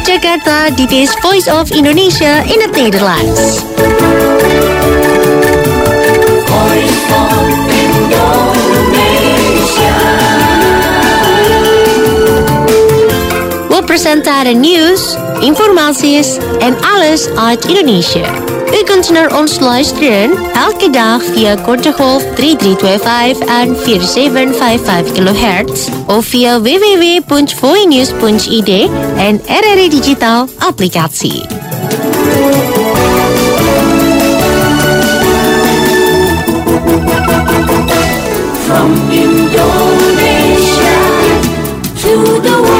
Jakarta, dit is Voice of Indonesia in het Nederlands. Voice of Indonesia. We presenteren nieuws, informaties en alles uit Indonesië. U kunt naar ons luisteren elke dag via korte golf 3325 en 4755 kHz of via www.voinews.id en RRI Digital applicatie. From Indonesia to the world.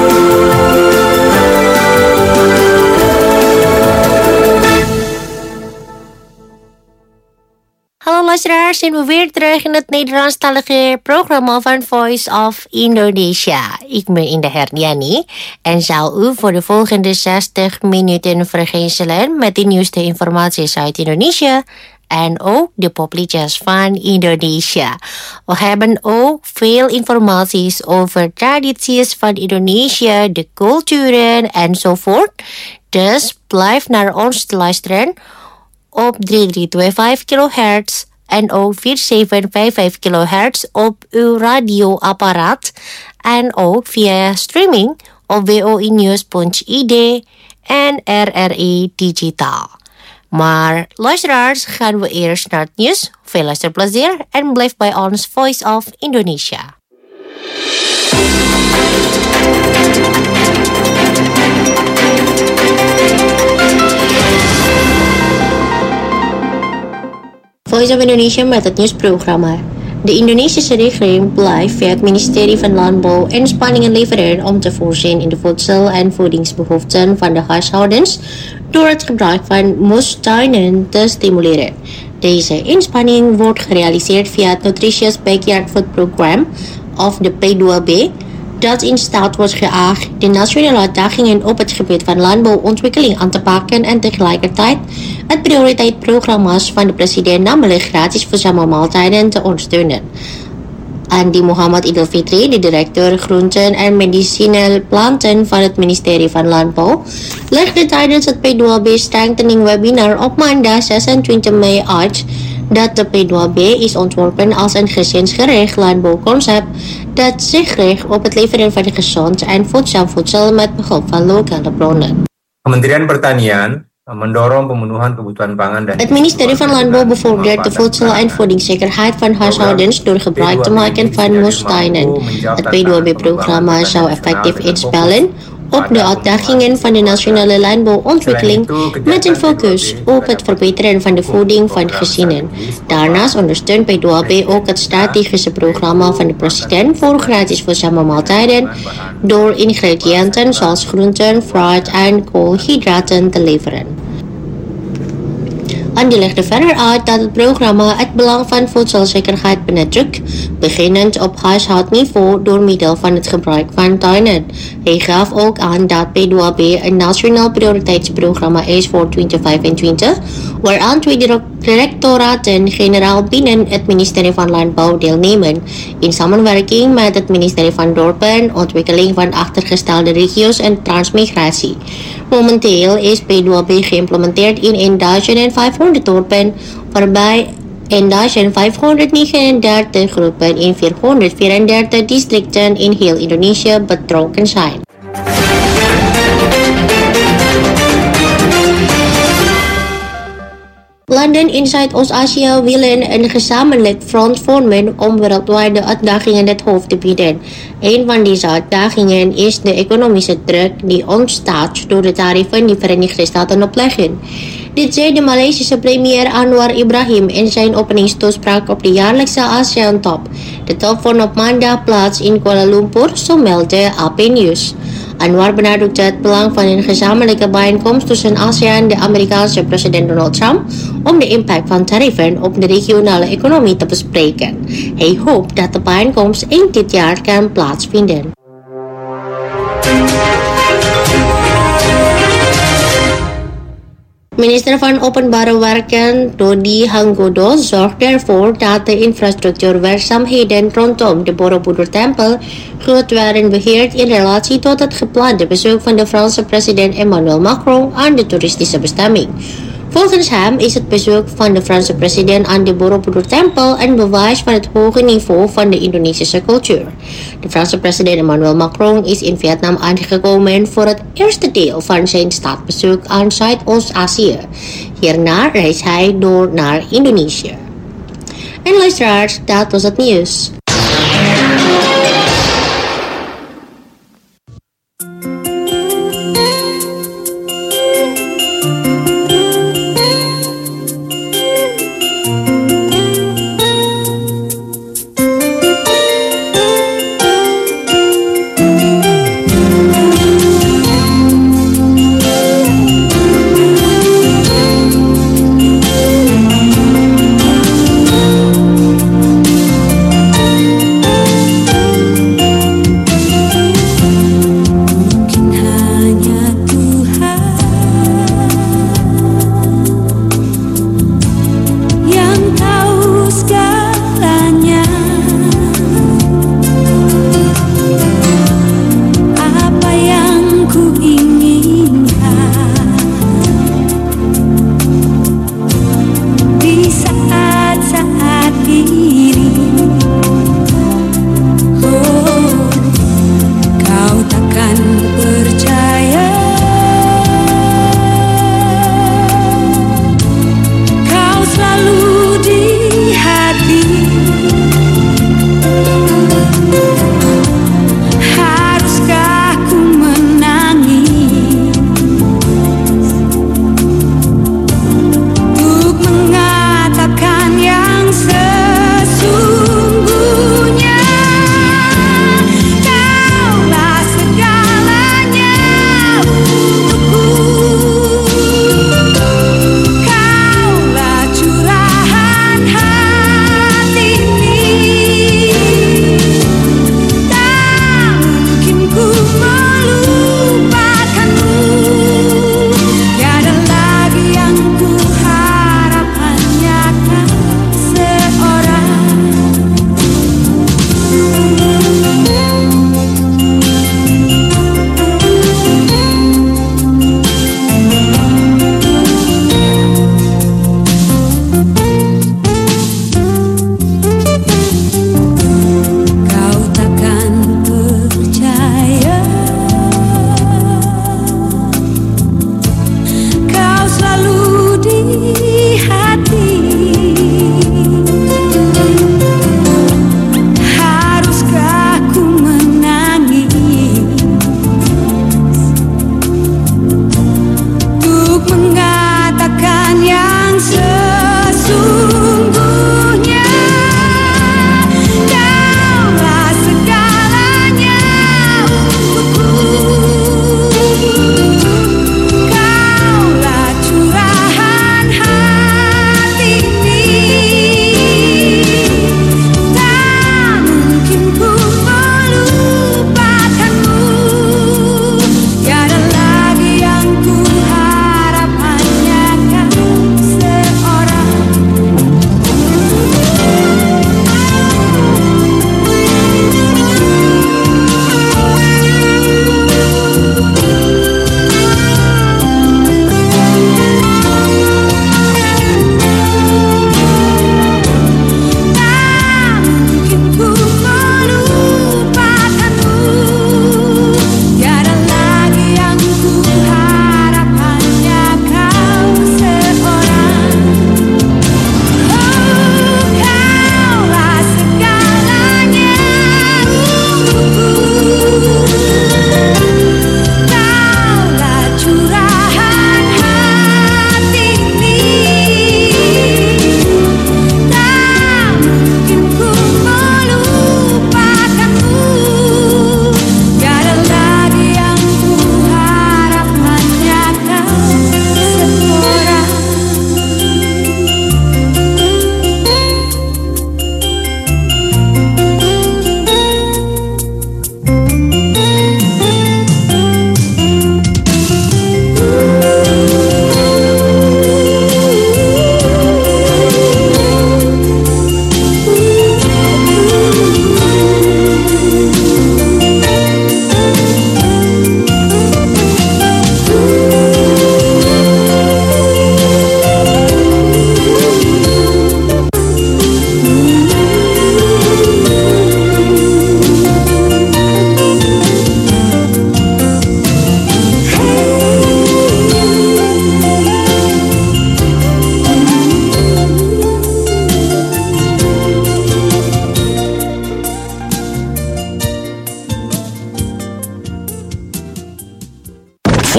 Hallo luisteraars, zijn we weer terug in het Nederlandstalige programma van Voice of Indonesia. Ik ben Indah Herdiani en zal u voor de volgende 60 minuten vergezellen met de nieuwste informaties uit Indonesië en ook de popliedjes van Indonesia. We hebben ook veel informaties over tradities van Indonesië, de culturen enzovoort. Dus blijf naar ons te luisteren op 3325 kHz en ook 4755 kHz op uw radioapparaat en ook via streaming op woinews.id en RRI Digital. Maar luisteraars, gaan we eerst naar het nieuws. Veel luisterplezier en blijf bij ons Voice of Indonesia. Voice of Indonesia met het nieuwsprogramma. De Indonesische regering blijft via het ministerie van Landbouw inspanningen leveren om te voorzien in de voedsel- en voedingsbehoeften van de huishoudens door het gebruik van moestuinen te stimuleren. Deze inspanning wordt gerealiseerd via het Nutritious Backyard Food Program of de P2B, dat in staat wordt geacht de nationale uitdagingen op het gebied van landbouwontwikkeling aan te pakken en tegelijkertijd het prioriteitsprogramma's van de president, namelijk gratis voedzame maaltijden, te ondersteunen. Andi Muhammad Idul Fitri, de directeur groenten en medicinale planten van het ministerie van Landbouw, legde tijdens het P2B Strengthening webinar op maandag 26 mei uit dat de P2B is ontworpen als een gezinsgericht landbouwconcept dat zich richt op het leveren van gezond en voedzaam voedsel met behulp van lokale bronnen. Kementerian Pertanian mendorong pemenuhan kebutuhan pangan dan het ministerie van Landbouw bevordert de voedsel- en voedingszekerheid van huishoudens door gebruik te maken van moestuinen. Het P2B-programma zou effectief inspelen op de uitdagingen van de nationale landbouwontwikkeling met een focus op het verbeteren van de voeding van gezinnen. Daarnaast ondersteunt P2B ook het strategische programma van de president voor gratis voedzame maaltijden door ingrediënten zoals groenten, fruit en koolhydraten te leveren. Andi legde verder uit dat het programma het belang van voedselzekerheid benadrukt, beginnend op huishoudniveau door middel van het gebruik van tuinen. Hij gaf ook aan dat P2B een nationaal prioriteitsprogramma is voor 2025, waaraan 2 directoraten-generaal binnen het ministerie van Landbouw deelnemen, in samenwerking met het ministerie van Dorpen, Ontwikkeling van Achtergestelde Regio's en Transmigratie. Momenteel is P2B geïmplementeerd in 1500 dorpen, waarbij 1539 groepen in 434 districten in heel Indonesië betrokken zijn. Landen in Zuidoost-Azië willen een gezamenlijk front vormen om wereldwijde uitdagingen het hoofd te bieden. Een van deze uitdagingen is de economische druk die ontstaat door de tarieven die Verenigde Staten opleggen. Dit zei de Maleisische premier Anwar Ibrahim in zijn openingstoespraak op de jaarlijkse ASEAN-top. De top vond op maandag plaats in Kuala Lumpur, zo meldde AP News. Anwar benadrukte het belang van een gezamenlijke bijeenkomst tussen ASEAN en de Amerikaanse president Donald Trump om de impact van tarieven op de regionale economie te bespreken. Hij hoopt dat de bijeenkomst eind dit jaar kan plaatsvinden. Minister van Openbare Werken, Dodi Hanggodo, zorgt ervoor dat de infrastructuurwerkzaamheden rondom de Borobudur-tempel goed werden beheerd in relatie tot het geplande bezoek van de Franse president Emmanuel Macron aan de toeristische bestemming. Volgens hem is het bezoek van de Franse president aan de Borobudur-tempel een bewijs van het hoge niveau van de Indonesische cultuur. De Franse president Emmanuel Macron is in Vietnam aangekomen voor het eerste deel van zijn staatsbezoek aan Zuidoost-Azië. Hierna reist hij door naar Indonesië. En luisteraars, dat was het nieuws.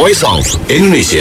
Voice of Indonesia.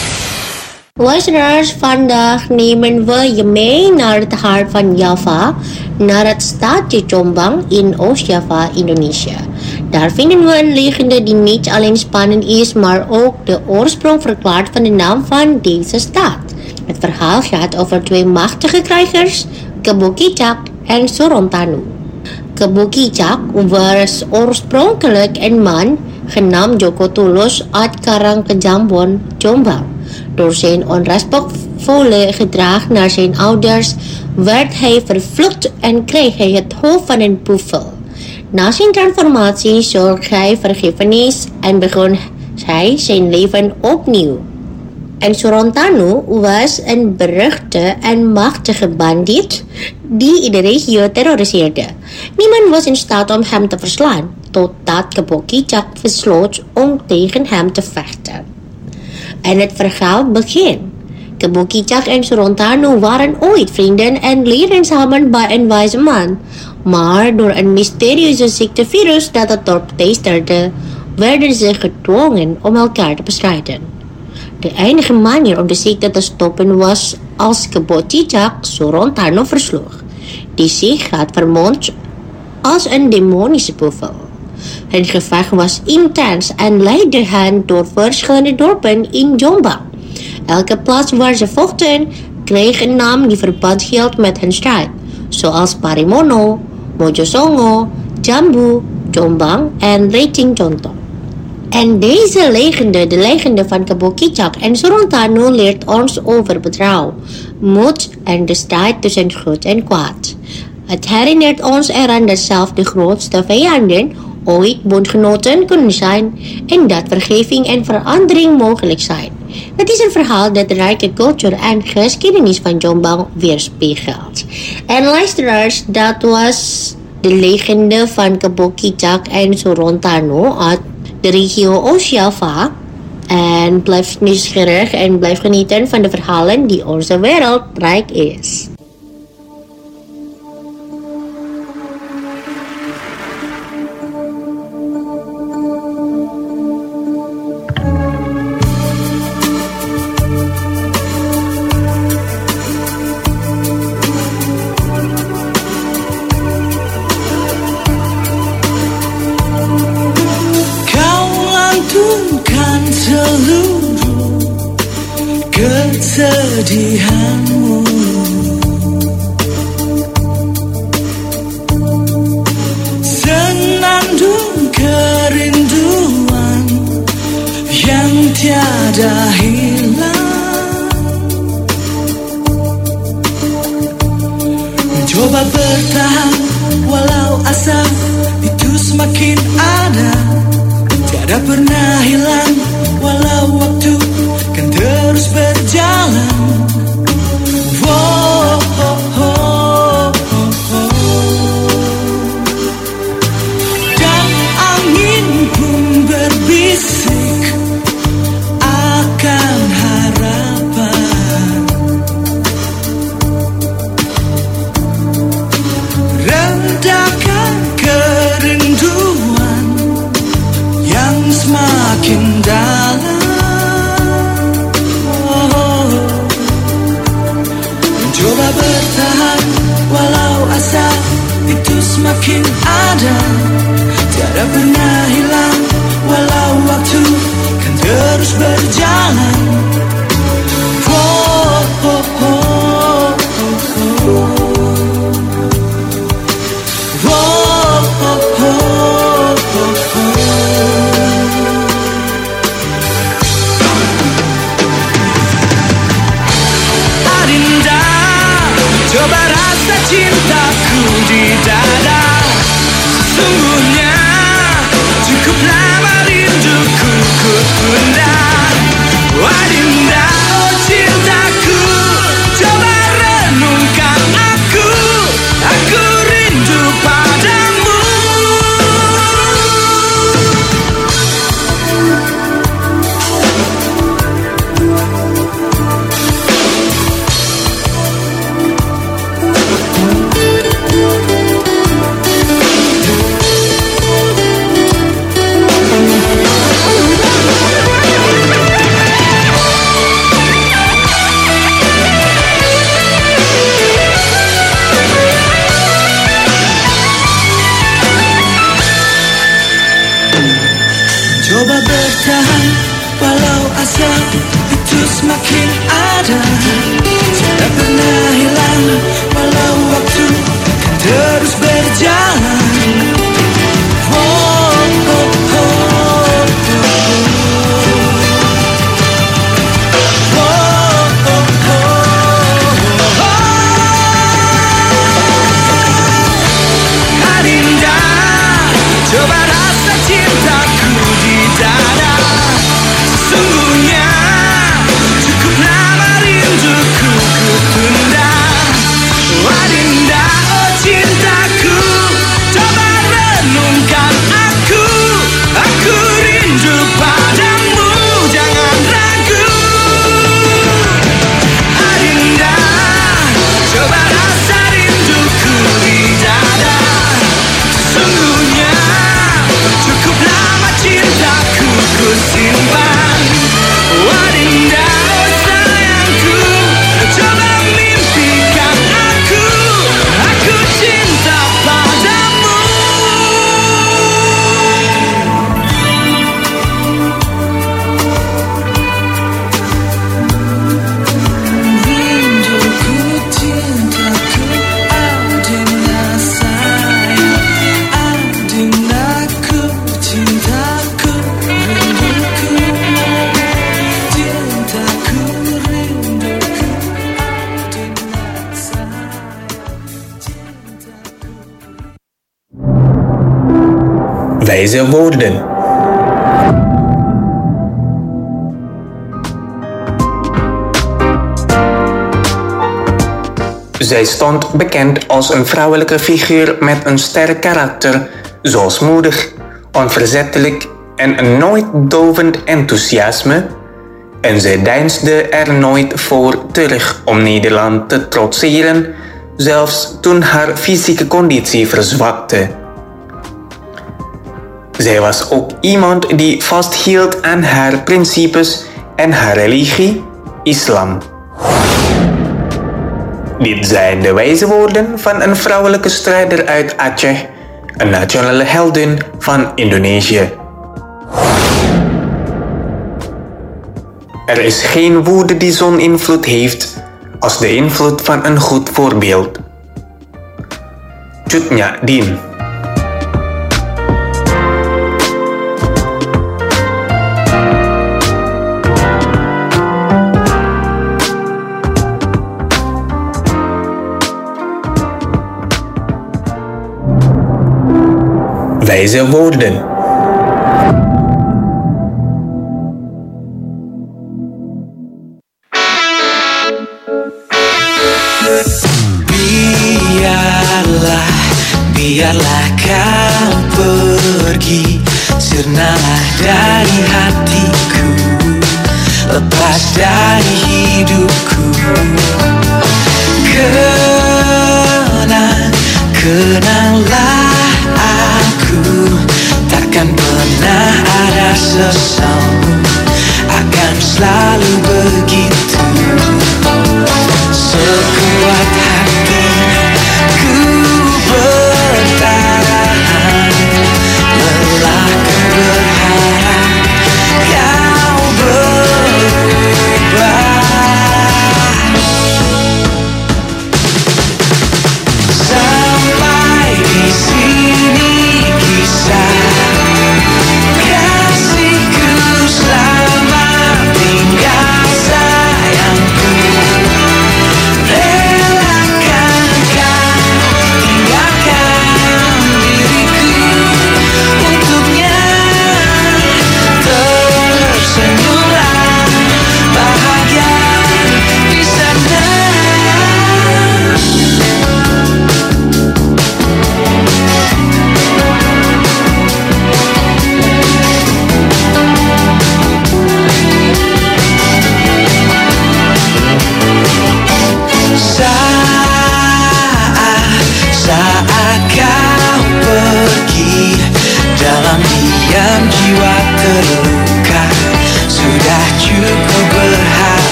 Luisteraars, vandaag nemen we je mee naar het hart van Java, naar het stadje Jombang in Oost-Java, Indonesië. Daar vinden we een legende die niet alleen spannend is, maar ook de oorsprong verklaart van de naam van deze stad. Het verhaal gaat over twee machtige krijgers, Kebo Kicak en Sorontano. Kebo Kicak was oorspronkelijk een man genaamd Joko Tulus uit Karangkejambon, Jombang. Door zijn onrespectvolle gedrag naar zijn ouders werd hij vervloekt en kreeg hij het hoofd van een buffel. Na zijn transformatie zocht hij vergiffenis en begon hij zijn leven opnieuw. En Sorontano was een beruchte en machtige bandiet die de regio terroriseerde. Niemand was in staat om hem te verslaan, totdat Kebo Kicak besloot om tegen hem te vechten. En het verhaal begint. Kebo Kicak en Sorontano waren ooit vrienden en leefden samen bij een wijze man. Maar door een mysterieuze ziektevirus dat het dorp teisterde, werden ze gedwongen om elkaar te bestrijden. De enige manier om de ziekte te stoppen was als Kebo Kicak Sorontano versloeg, die zich had vermomd als een demonische buffel. Hun gevecht was intens en leidde hen door verschillende dorpen in Jombang. Elke plaats waar ze vochten kreeg een naam die verband hield met hun strijd, zoals Parimono, Mojosongo, Jambu, Jombang en Rating Jonto. En deze legende, de legende van Kebo Kicak en Sorontano, leert ons over betrouw, moed en de strijd tussen goed en kwaad. Het herinnert ons eraan dat zelfs de grootste vijanden ooit bondgenoten kunnen zijn en dat vergeving en verandering mogelijk zijn. Het is een verhaal dat de rijke cultuur en geschiedenis van Jombang weerspiegelt. En luisteraars, dat was de legende van Kebo Kicak en Sorontano uit de regio Oost-Java. En blijf nieuwsgierig en blijf genieten van de verhalen die onze wereld rijk is. Kesedihanmu, senandung kerinduan yang tiada hilang. Mencoba bertahan walau asa itu semakin ada, tiada pernah hilang walau waktu kan terus berjalan. Oh, oh, oh, oh, oh. Dan angin pun berbisik akan harapan, rendahkan kerinduan yang semakin dalam. Coba bertahan walau asa itu semakin ada, tiada pernah hilang walau waktu kan terus berjalan. Oh, oh, oh, oh, oh. Oh, oh, oh, oh, oh. Adinda, coba rasa cintaku di dada. Sesungguhnya cukup lama rinduku ku tunda. Adinda, oh cintaku, coba renungkan aku rindu padamu. Wijze woorden. Zij stond bekend als een vrouwelijke figuur met een sterk karakter, zoals moedig, onverzettelijk en een nooit dovend enthousiasme, en zij deinsde er nooit voor terug om Nederland te trotseren, zelfs toen haar fysieke conditie verzwakte. Zij was ook iemand die vasthield aan haar principes en haar religie, islam. Dit zijn de wijze woorden van een vrouwelijke strijder uit Aceh, een nationale heldin van Indonesië. Er is geen woede die zo'n invloed heeft als de invloed van een goed voorbeeld. Cut Nyak Dien. Wijze woorden. Biarlah kau pergi, sirnalah dari hatiku, lepas dari hidupku. Kenanglah aku, takkan pernah ada sesamu, akan selalu begitu. Sekuat hati ku bertahan, lelah ku berharap kau berubah.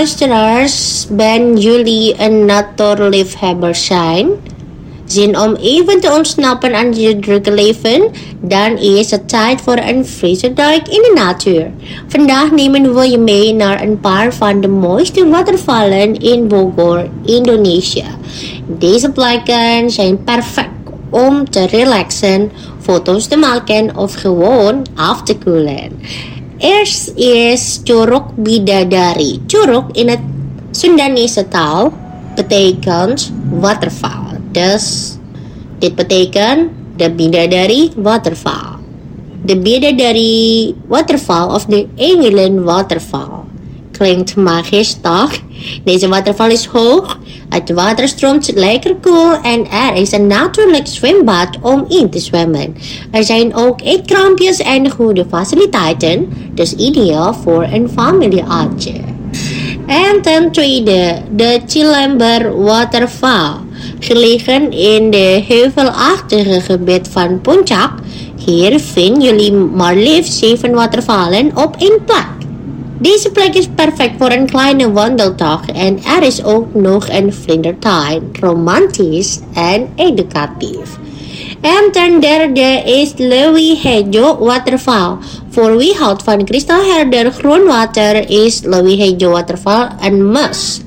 luisteraars, ben jullie een natuurliefhebber zijn? Zin om even te ontsnappen aan je drukke leven? Dan is het tijd voor een frisse duik in de natuur. Vandaag nemen we je mee naar een paar van de mooiste watervallen in Bogor, Indonesië. Deze plekken zijn perfect om te relaxen, foto's te maken of gewoon af te koelen. Eerst is Curug Bidadari. Curug in het Sundanese taal betekent waterval. Dus dit betekent de Bidadari waterval. De Bidadari waterval of de Engelen waterval. Klinkt magisch, toch? Deze waterval is hoog, het water stroomt lekker koel en er is een natuurlijk zwembad om in te zwemmen. Er zijn ook eetkrampjes en goede faciliteiten, dus ideaal voor een familieuitje. En ten tweede, de Cilember waterval. Gelegen in de heuvelachtige gebied van Puncak. Hier vinden jullie maar liefst 7 watervallen op één plek. Deze plek is perfect voor een kleine wandeltocht en er is ook nog een vlindertuin, romantisch en educatief. En ten derde is Lewi Hejo waterval. Voor wie houdt van kristalhelder groen water is Lewi Hejo waterval een must.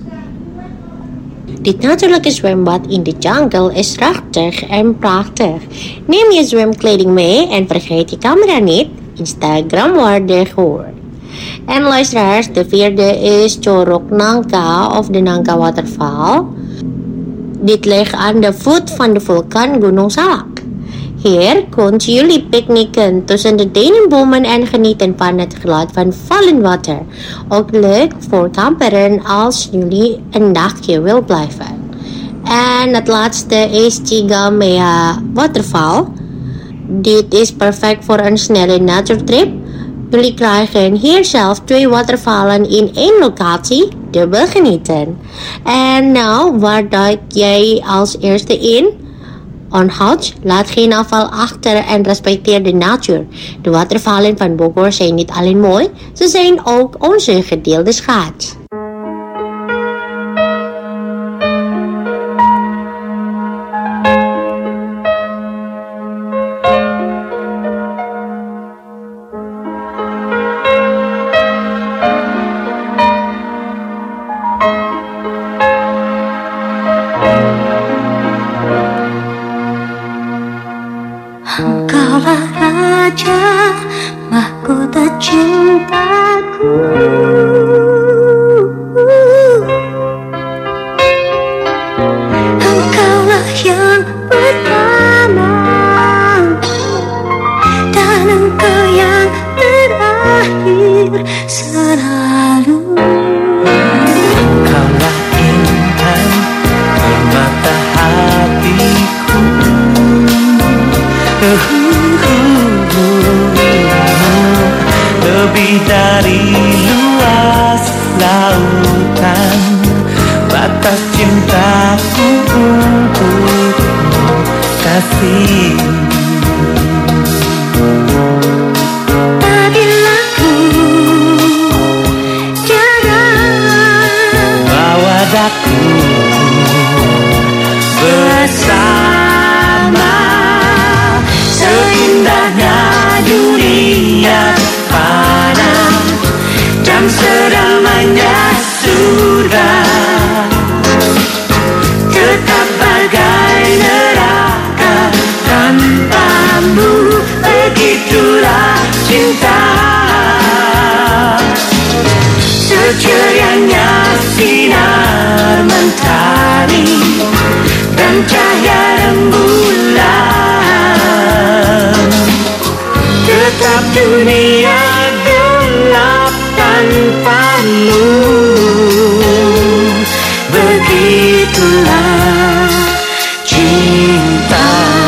Dit natuurlijke zwembad in de jungle is prachtig en prachtig. Neem je zwemkleding mee en vergeet je camera niet. Instagram waardig hoor. En luisteraars, de vierde is Curug Nangka of de Nangka waterval. Dit ligt aan de voet van de vulkaan Gunung Salak. Hier kunt jullie picknicken tussen de dennenbomen en genieten van het geluid van vallend water. Ook leuk voor kamperen als jullie een dagje wil blijven. En het laatste is Cigamea waterval. Dit is perfect voor een snelle natuurtrip. Jullie krijgen hier zelf 2 watervallen in 1 locatie, dubbel genieten. En nou, waar duik jij als eerste in? Onthoud, laat geen afval achter en respecteer de natuur. De watervallen van Bogor zijn niet alleen mooi, ze zijn ook onze gedeelde schat. Engkaulah raja mahkota cintaku. Engkaulah yang pertama dan engkau yang terakhir selalu. Kaulah intan permata hatiku. Lebih dari luas lautan, batas cintaku untukmu kasih. Apabila ku jarang Bawa daku bersama, seindahnya dunia fana dan seramainya surga, tetap bagai neraka tanpamu, begitulah cinta. Secerianya sinar mentari dan cahaya rembulan, tetap dunia gelap tanpamu, begitulah cinta.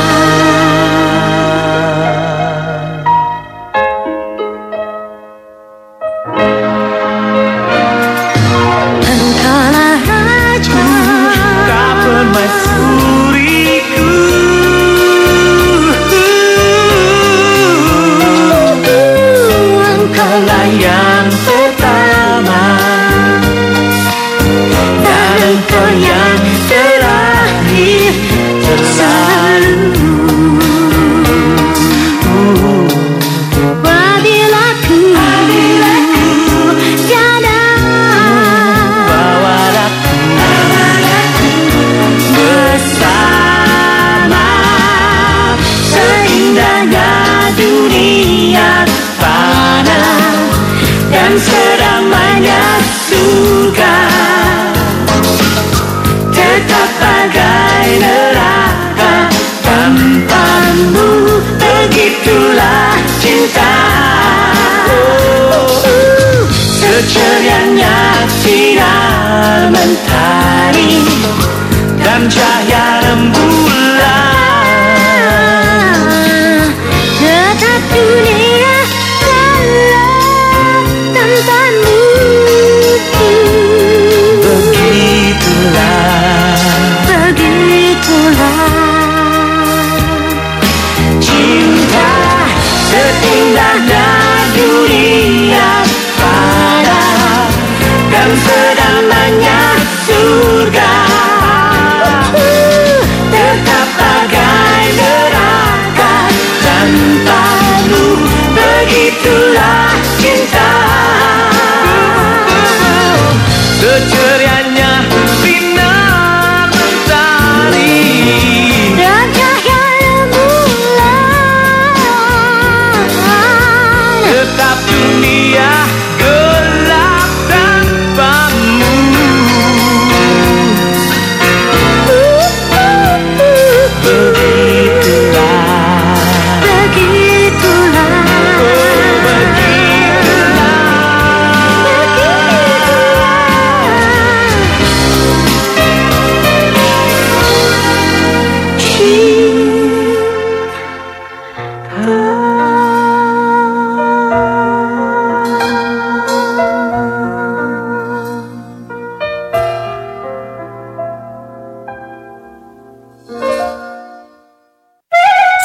Engkaulah raja, Kau permaisuriku.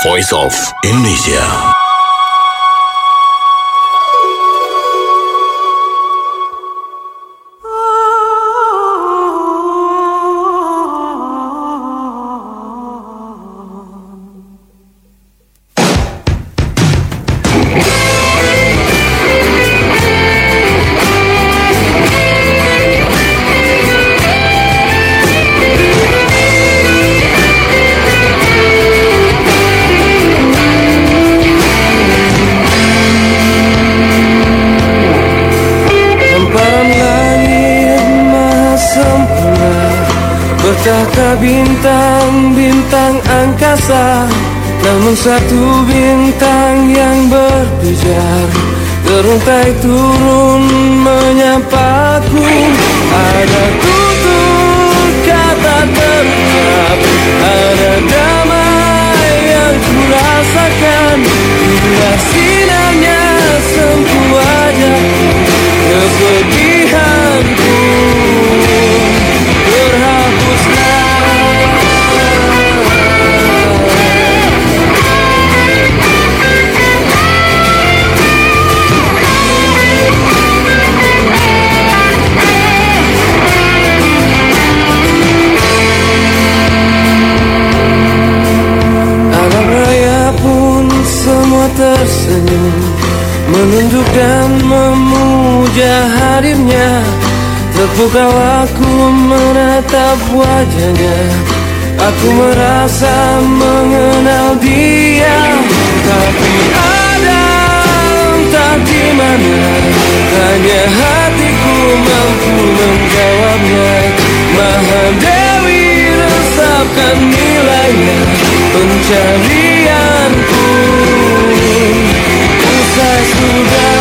Voice of Indonesia. Bertahta bintang-bintang angkasa, namun satu bintang yang berpijar teruntai turun menyapaku. Ada tutur kata terucap, ada damai yang kurasakan bila sinarnya sentuh wajahku. Kesedihanku tersenyum, menunduk dan memuja hadirnya. Terpukau aku menatap wajahnya, aku merasa mengenal dia. Tapi ada entah di mana, hanya hatiku mampu menjawabnya. Mahadewi resapkan nilainya, pencarianku usai sudah.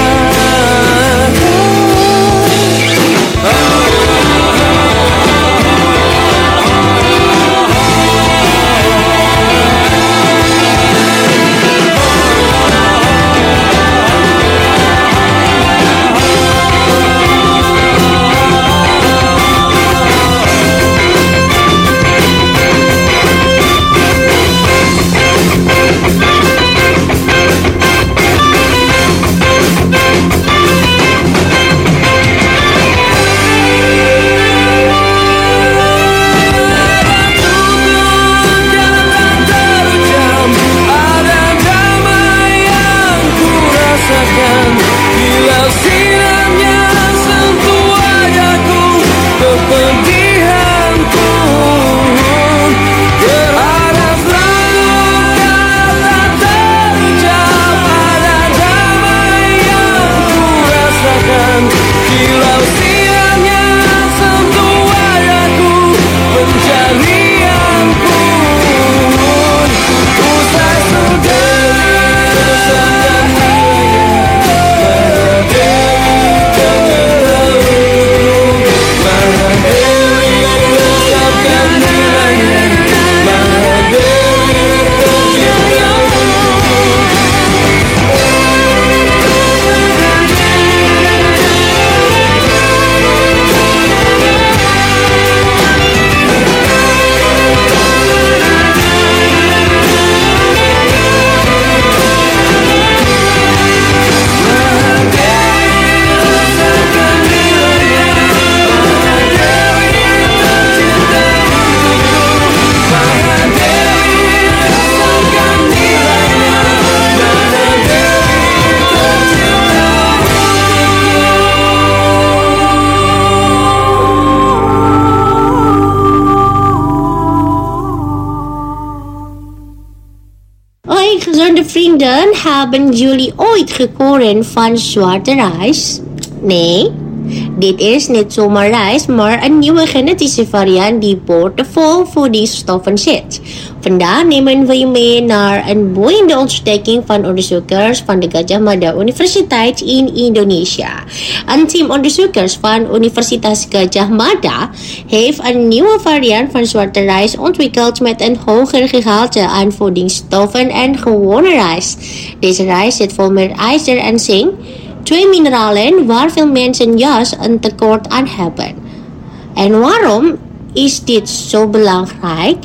Gezonde vrienden, hebben jullie ooit gekoren van zwarte rijst? Nee, dit is niet zomaar rijst, maar een nieuwe genetische variant die boordevol voedingsstoffen zit. Vandaag nemen we je mee naar een boeiende ontdekking van onderzoekers van de Gadjah Mada Universiteit in Indonesia. Een team onderzoekers van Universitas Gadjah Mada heeft een nieuwe variant van zwarte rijst ontwikkeld met een hoger gehalte aan voedingsstoffen en gewone rijst. Deze rijst zit vol met ijzer en zink, twee mineralen waar veel mensen juist een tekort aan hebben. En waarom is dit zo belangrijk?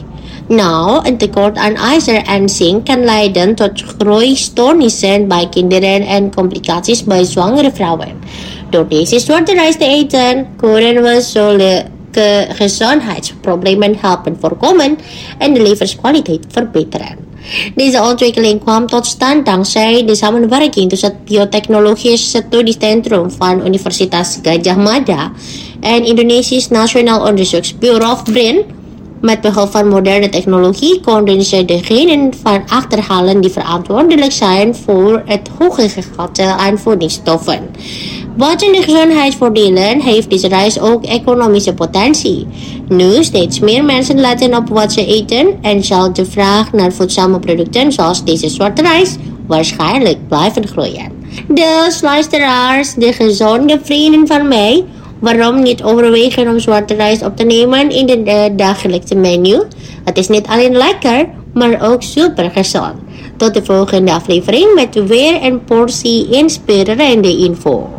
Nou, een tekort aan ijzer en zink kan leiden tot groeistoornissen bij kinderen en complicaties bij zwangere vrouwen. Door deze soorten rijst te eten, kunnen we zulke gezondheidsproblemen helpen voorkomen en de levenskwaliteit verbeteren. Deze ontwikkeling kwam tot stand dankzij de samenwerking tussen het Biotechnologisch Studiecentrum van Universitas Gadjah Mada en Indonesisch Nationaal Onderzoeksbureau of BRIN. Met behulp van moderne technologie konden ze de genen van achterhalen die verantwoordelijk zijn voor het hoge gehalte aan voedingsstoffen. Buiten de gezondheidsvoordelen heeft deze reis ook economische potentie. Nu steeds meer mensen letten op wat ze eten en zal de vraag naar voedzame producten zoals deze soort rijst waarschijnlijk blijven groeien. Dus luisteraars, de gezonde vrienden van mij, waarom niet overwegen om zwarte rijst op te nemen in de dagelijkse menu? Het is niet alleen lekker, maar ook super gezond. Tot de volgende aflevering met weer een portie inspirerende info.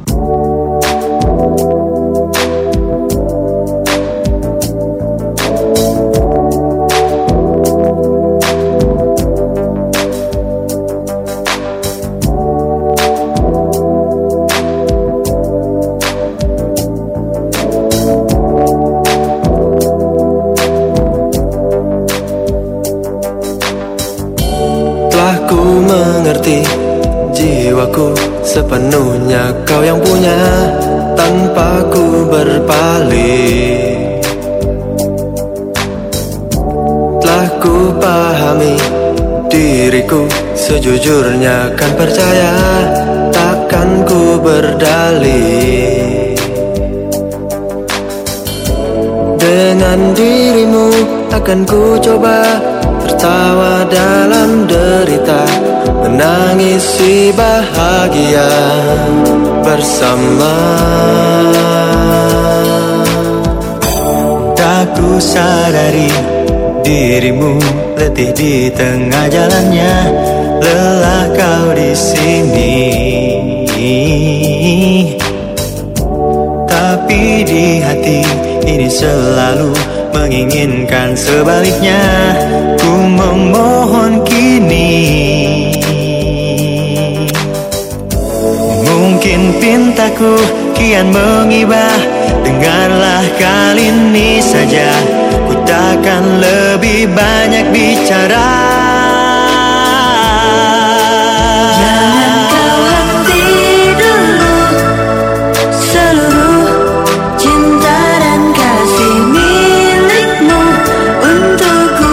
Ku mengerti jiwaku sepenuhnya kau yang punya, tanpa ku berpaling. Telah ku pahami diriku sejujurnya, kan percaya takkan ku berdalih. Dengan dirimu akan ku coba tertawa dalam derita, menangisi bahagia bersama. Tak ku sadari dirimu letih di tengah jalannya, lelah kau di sini. Tapi di hati ini selalu menginginkan sebaliknya. Ku memohon kini, mungkin pintaku kian mengibah. Dengarlah kali ini saja, ku takkan lebih banyak bicara. Jangan kau henti dulu seluruh cinta dan kasih milikmu untukku.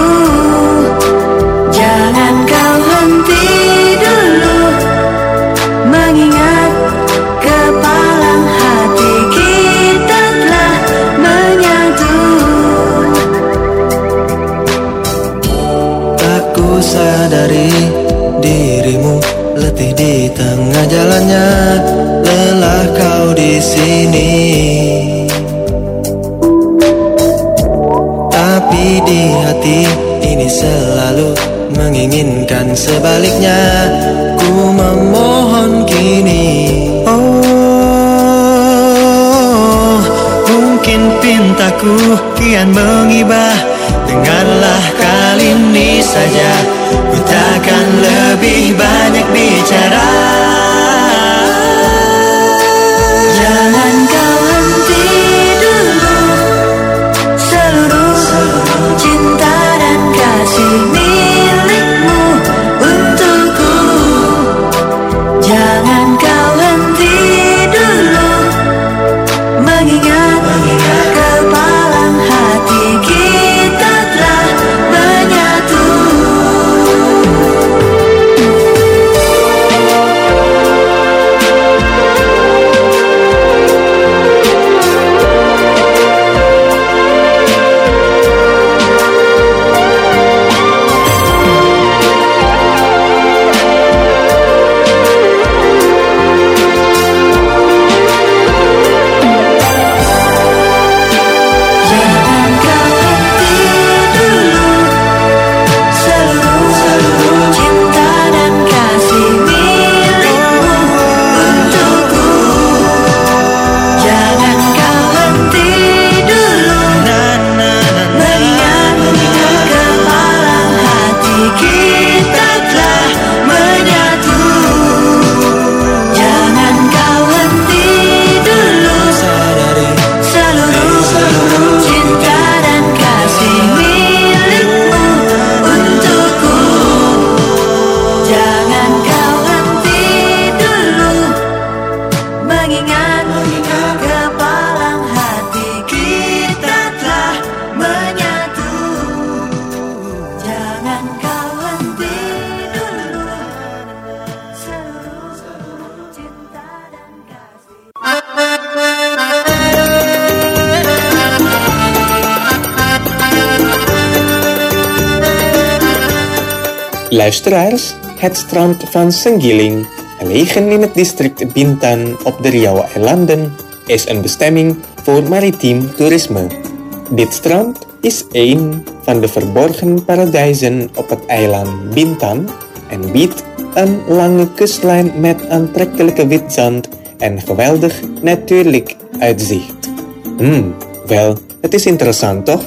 Jangan kau henti dulu mengingat kepalang hati kita telah menyatu. Tak ku sadari dirimu letih di tengah jalannya, lelah kau di sini. Tapi di hati ini selalu menginginkan sebaliknya. Ku memohon kini, Oh, mungkin pintaku kian mengibah. Dengarlah kali ini saja, ku takkan lebih banyak bicara. Jangan kau henti dulu seluruh cinta dan kasih milikmu untukku. Jangan kau henti dulu mengingat kepalang hati kita telah menyatu. Luisteraars, het strand van Senggiling, gelegen in het district Bintan op de Riau-eilanden, is een bestemming voor maritiem toerisme. Dit strand is één van de verborgen paradijzen op het eiland Bintan en biedt een lange kustlijn met aantrekkelijke wit zand en geweldig natuurlijk uitzicht. Wel, het is interessant toch?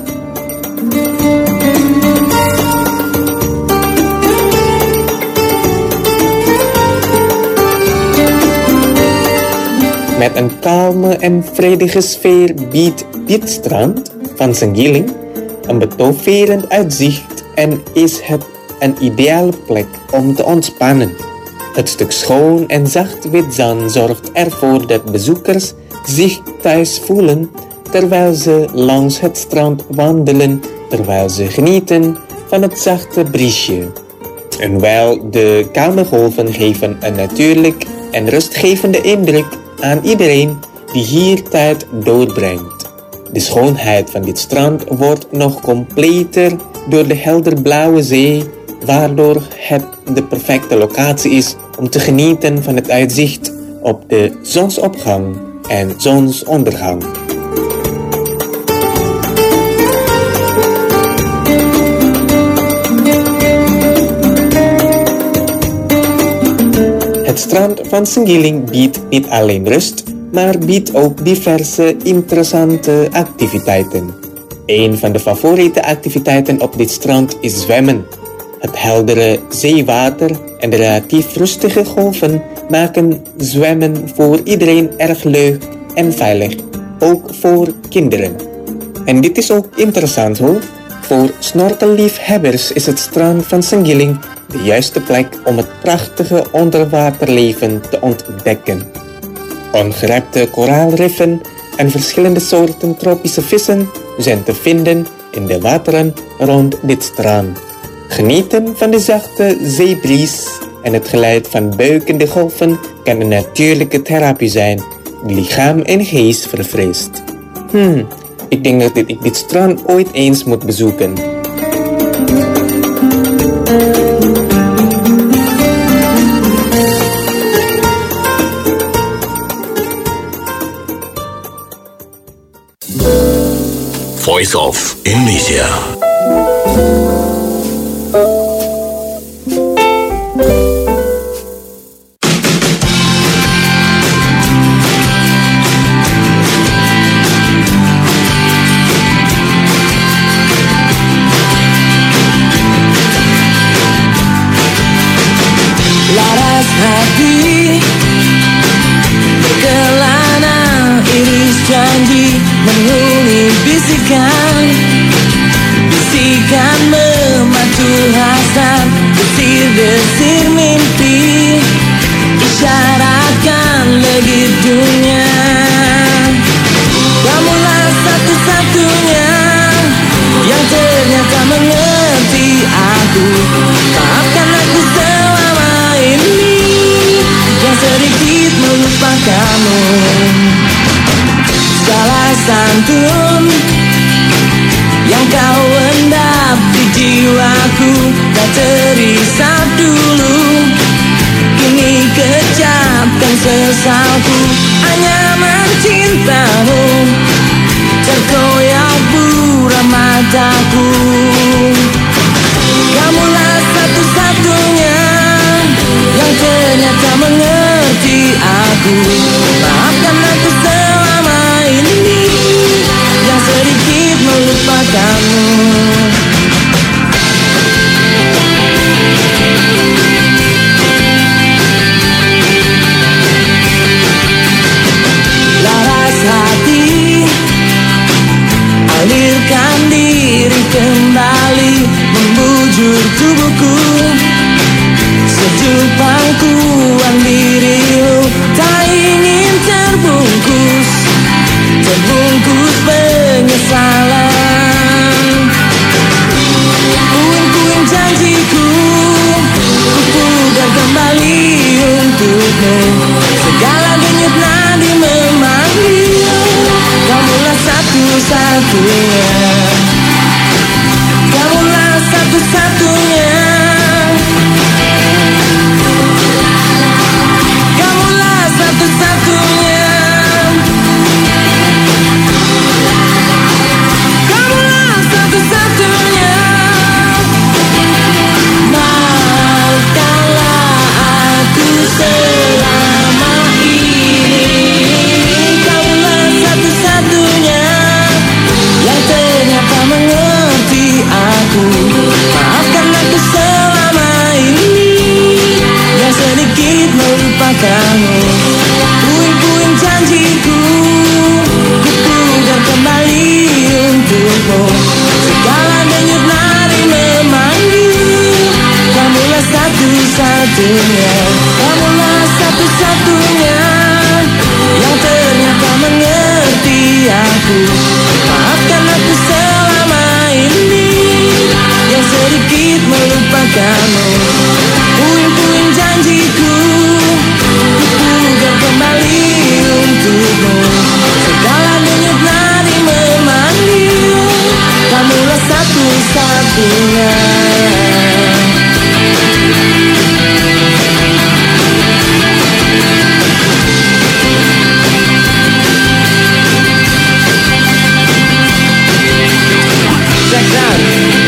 Met een kalme en vredige sfeer biedt dit strand van Senggiling een betoverend uitzicht en is het een ideale plek om te ontspannen. Het stuk schoon en zacht wit zand zorgt ervoor dat bezoekers zich thuis voelen terwijl ze langs het strand wandelen, terwijl ze genieten van het zachte briesje. En wel, de kalme golven geven een natuurlijk en rustgevende indruk aan iedereen die hier tijd doorbrengt. De schoonheid van dit strand wordt nog completer door de helderblauwe zee, waardoor het de perfecte locatie is om te genieten van het uitzicht op de zonsopgang en zonsondergang. Het strand van Senggiling biedt niet alleen rust, maar biedt ook diverse interessante activiteiten. Een van de favoriete activiteiten op dit strand is zwemmen. Het heldere zeewater en de relatief rustige golven maken zwemmen voor iedereen erg leuk en veilig, ook voor kinderen. En dit is ook interessant hoor. Voor snorkelliefhebbers is het strand van Senggiling de juiste plek om het prachtige onderwaterleven te ontdekken. Ongerepte koraalriffen en verschillende soorten tropische vissen zijn te vinden in de wateren rond dit strand. Genieten van de zachte zeebries en het geluid van buikende golven kan een natuurlijke therapie zijn die lichaam en geest verfrist. Ik denk dat ik dit strand ooit eens moet bezoeken. Voice of Indonesia. Laras hati berkelana iris janji menghuni bisikan memacu hasrat desir-desir mimpi isyaratkan legit dunia. Kamulah satu-satunya yang ternyata mengerti aku. Maafkan aku selama ini yang sedikit melupakanmu. Salah santun yang kau endap di jiwaku tak terisap dulu. Kini kecapkan sesalku hanya mencintamu. Terkoyak buram mataku. Kamulah satu-satunya yang ternyata mengerti aku. Maafkan aku selama ini yang sedikit melupakanmu. Laras hati, alirkan diri kembali. satunya. Kamulah satu-satunya yang ternyata mengerti aku. Maafkan aku selama ini yang sedikit melupakanmu. Puing-puing janjiku kupugar kembali untukmu. Segala denyut nadi memanggil, kamulah satu-satunya. Check that.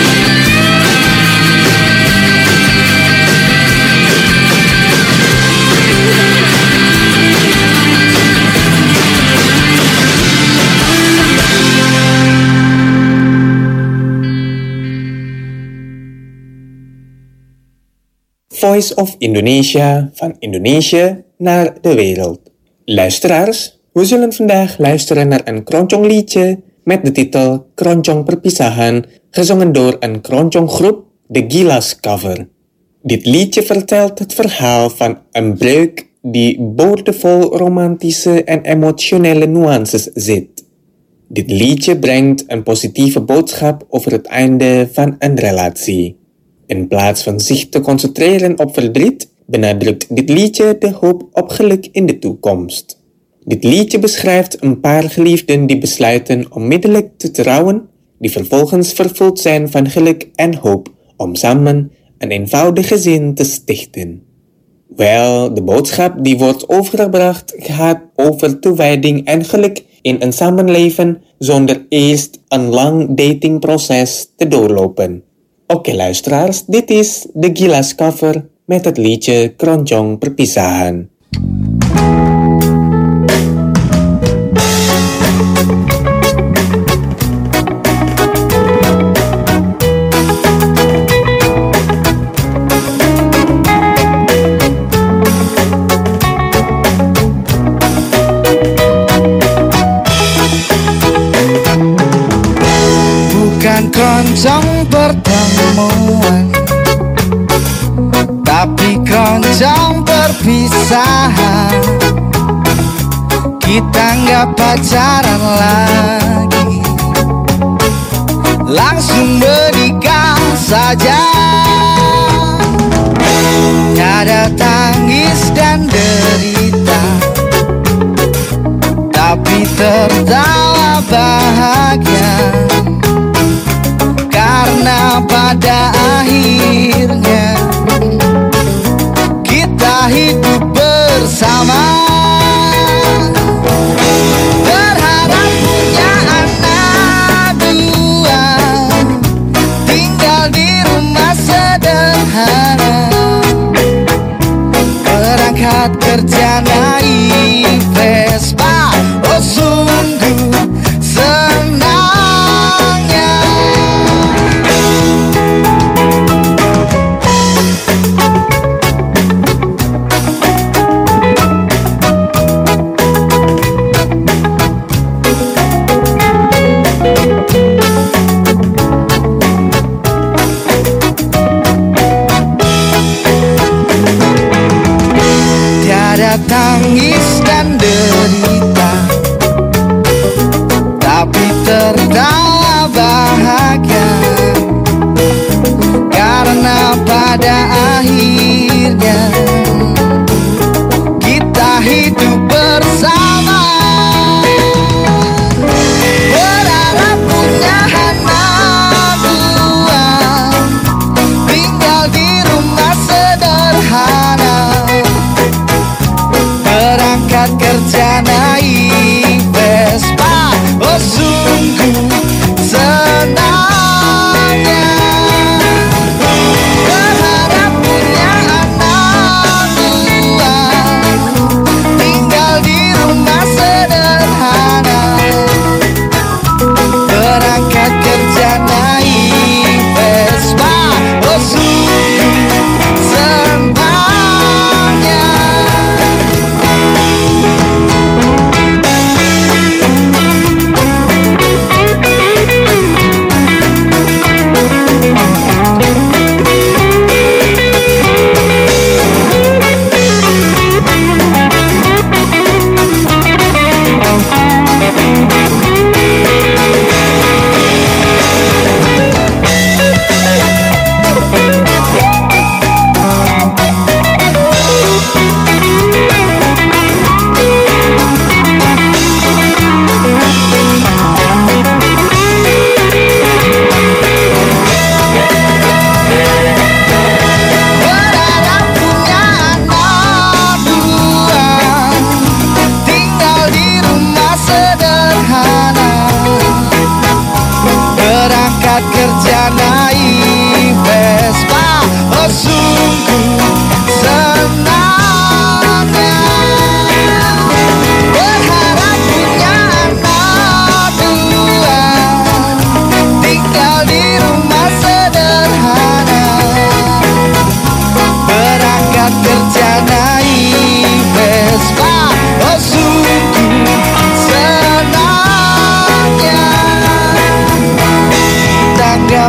Voice of Indonesia, van Indonesië naar de wereld. Luisteraars, we zullen vandaag luisteren naar een keroncong-liedje met de titel Keroncong Perpisahan, gezongen door een keronconggroep, de Gilas Cover. Dit liedje vertelt het verhaal van een breuk die boordevol romantische en emotionele nuances zit. Dit liedje brengt een positieve boodschap over het einde van een relatie. In plaats van zich te concentreren op verdriet, benadrukt dit liedje de hoop op geluk in de toekomst. Dit liedje beschrijft een paar geliefden die besluiten onmiddellijk te trouwen, die vervolgens vervuld zijn van geluk en hoop om samen een eenvoudig gezin te stichten. Wel, de boodschap die wordt overgebracht gaat over toewijding en geluk in een samenleven zonder eerst een lang datingproces te doorlopen. Oké luisteraars, dit is de Gilas Cover met het liedje Keroncong Perpisahan. Bukan keroncong pertemuan, tapi keroncong perpisahan. Kita nggak pacaran lagi, langsung menikah saja. Ada tangis dan derita, tapi tertawa bahagia. Karena pada akhirnya kita hidup bersama. Berharap punya anak dua, tinggal di rumah sederhana. Berangkat kerja naik Vespa, oh sungguh senangnya. Tangis dan derita, tapi tertawa bahagia. Karena pada akhirnya kita hidup bersama. Berharap punya anak dua, tinggal di rumah sederhana. Berangkat kerja naik Vespa, oh sungguh senangnya. Berharap punya anak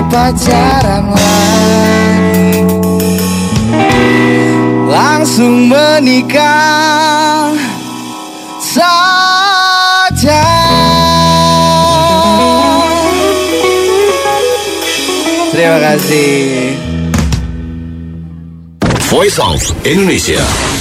pacaran lagi, langsung menikah saja. Terima kasih. Voice of Indonesia.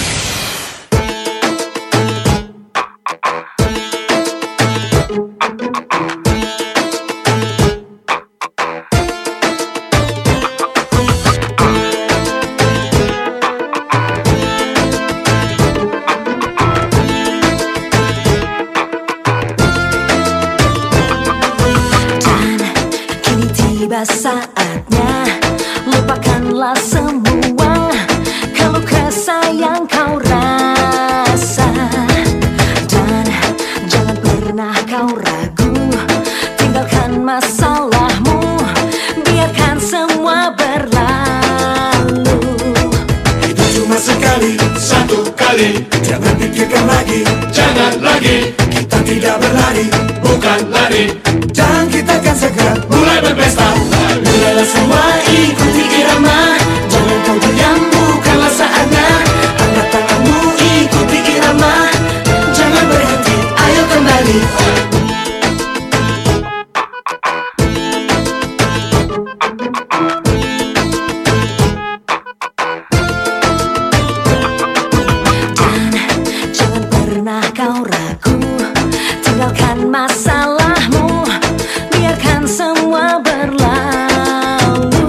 Saatnya lupakanlah semua keluh kesah yang kau rasa, dan jangan pernah kau ragu, tinggalkan masalahmu, biarkan semua berlalu. Itu cuma sekali, satu kali, jangan pikirkan lagi, jangan lagi. Kita tidak berlari, bukan lari, dan kita akan segera mulai berpesta. Mulailah semua ikuti irama, jangan kau diam, bukanlah saatnya. Angkat tanganmu, ikuti irama, jangan berhenti, ayo kembali. Dan jangan pernah kau ragu, tinggalkan masalahmu, biarkan semua berlalu.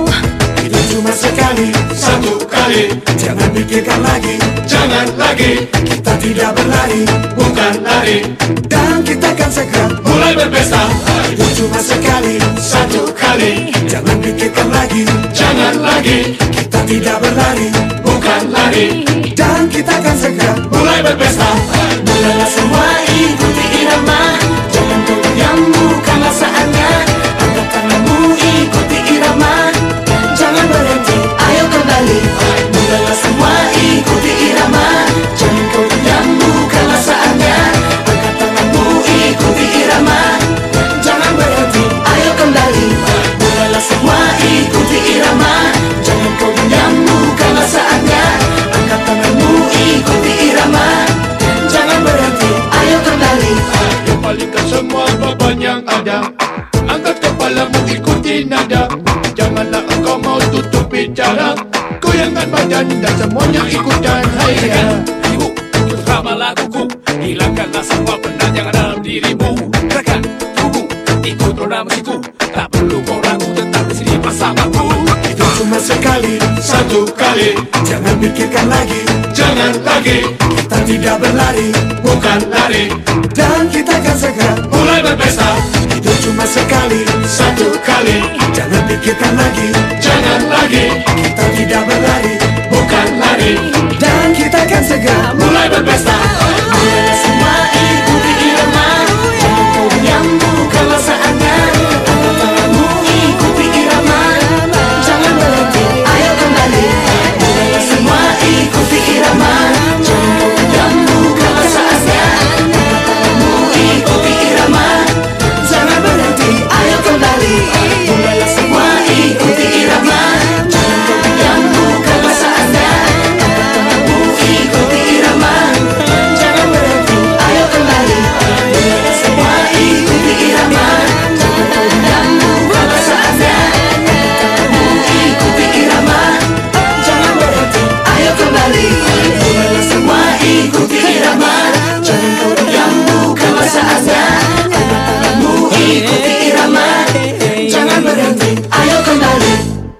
Itu cuma sekali, satu kali, jangan pikirkan lagi, jangan lagi. Kita tidak berlari, bukan lari, dan kita akan segera mulai berpesta. Itu cuma sekali, satu kali, jangan pikirkan lagi, jangan lagi. Kita tidak berlari, bukan lari, dan kita akan segera mulai berpesta. Mulailah semua ikuti irama, jangan kau diam, bukanlah saatnya. Angkat tanganmu, ikuti irama, jangan berhenti, ayo kembali. Mulailah semua ikuti irama, jangan kau diam, bukanlah saatnya. Angkat tanganmu, ikuti irama, jangan berhenti, ayo kembali. Mulailah semua ikuti irama, jangan kau diam, bukanlah saatnya. Angkat tanganmu, ikuti irama, jangan berhenti, ayo kembali. Ayo palingkan semua beban yang ada, angkat kepalamu, ikuti nada. Janganlah engkau mau tutup bicara, goyangkan badan dan semuanya ikutan. Hayya ibu, ikut ramah laguku, hilangkanlah semua penat yang ada dalam dirimu. Gerakan tubuh, ikut roda musikku, tak perlu kau ragu, tetap di sini bersamaku. Itu cuma sekali, satu kali, jangan pikirkan lagi, jangan lagi. Kita tidak berlari, bukan lari, dan kita akan segera mulai berpesta. Itu cuma sekali, satu kali, jangan pikirkan lagi, jangan lagi. Kita tidak berlari, bukan lari, dan kita akan segera mulai berpesta. Mulailah semua ikuti irama, jangan kau diam, bukanlah saatnya. Angkat tanganmu, ikuti irama, jangan berhenti, ayo kembali. Mulailah semua ikuti irama, jangan kau diam, bukanlah saatnya. Angkat tanganmu, ikuti irama, jangan berhenti, ayo kembali. Mulailah semua ikuti irama, jangan kau diam, bukanlah saatnya. Angkat tanganmu, ikuti irama, jangan berhenti, ayo kembali. Mulailah semua ikuti irama, jangan kau diam, bukanlah saatnya. Angkat tanganmu, ikuti irama, jangan berhenti, ayo kembali. Mulailah semua ikuti irama, jangan kau diam, bukanlah saatnya. Angkat tanganmu, ikuti irama, jangan berhenti, ayo kembali.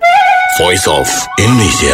Voice of Indonesia.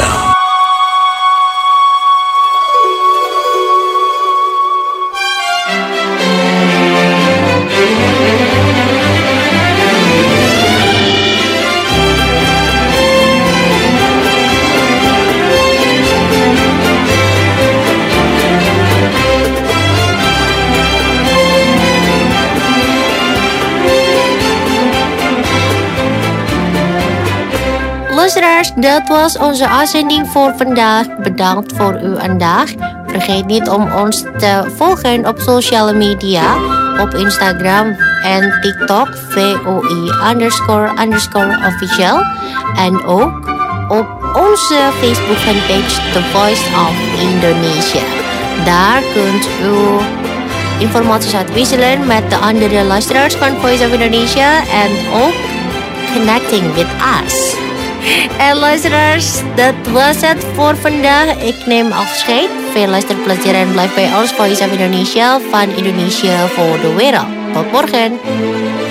Luisteraars, dat was onze uitzending voor vandaag. Bedankt voor uw aandacht. Vergeet niet om ons te volgen op sociale media. Op Instagram en TikTok VOI__official. En ook op onze Facebook fanpage The Voice of Indonesia. Daar kunt u informaties uitwisselen met de andere luisteraars van Voice of Indonesia en ook connecting with us. En luisteraars, dat was het voor vandaag. Ik neem afscheid. Veel luisterplezier en blijf bij ons Voice of Indonesia van Indonesia voor de wereld. Tot morgen.